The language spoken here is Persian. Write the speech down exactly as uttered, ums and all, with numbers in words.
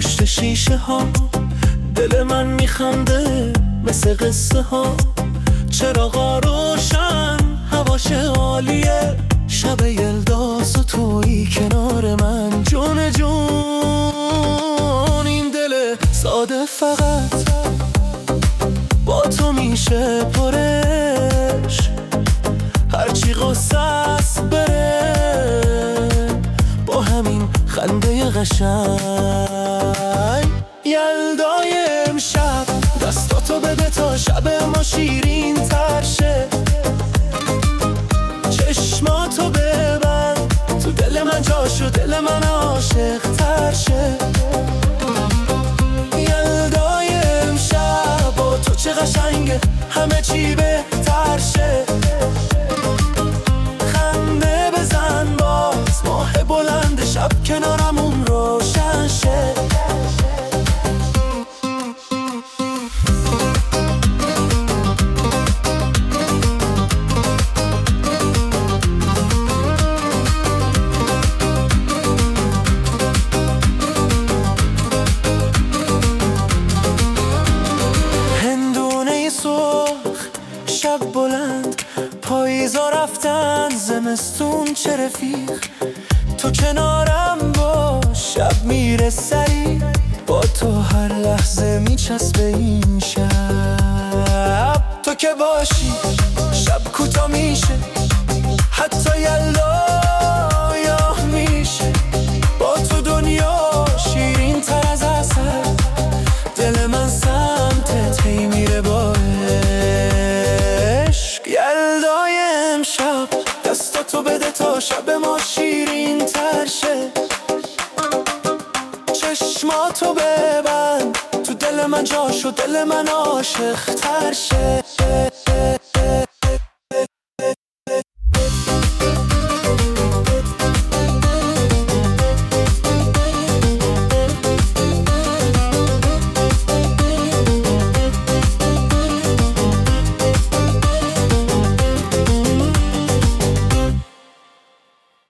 پشت شیشه ها دل من میخنده مثل قصه ها. چراغا روشن هواش عالیه، شب یلداز و تویی کنار من. جون جون این دل ساده فقط با تو میشه پرش. هرچی غصه است بره با همین خنده قشنگ. یلدای امشب دستاتو بده تا شب ما شیرین تر شه. چشماتو ببند تو دل من جاشو، دل من عاشق تر شه. یلدای امشب با تو چه قشنگه، همه چی بهتر شه. خنده بزن باز ماه بلند، شب کنارمون روشن شه. شب بلند پاییزا رفتن، زمستون چه رفیق. تو کنارم باش شب میره سری، با تو هر لحظه میچسبه این شب. تو که باشی شب کوتا میشه، حتی یلدا یاه میشه. با تو دنیا شیرین تر از عسل، دل من سمتت هی میره با یلدای امشب دستاتو بده تا شب ما شیرین تر شه. چشماتو ببند تو دل من جاشو، دل من عاشق تر شه.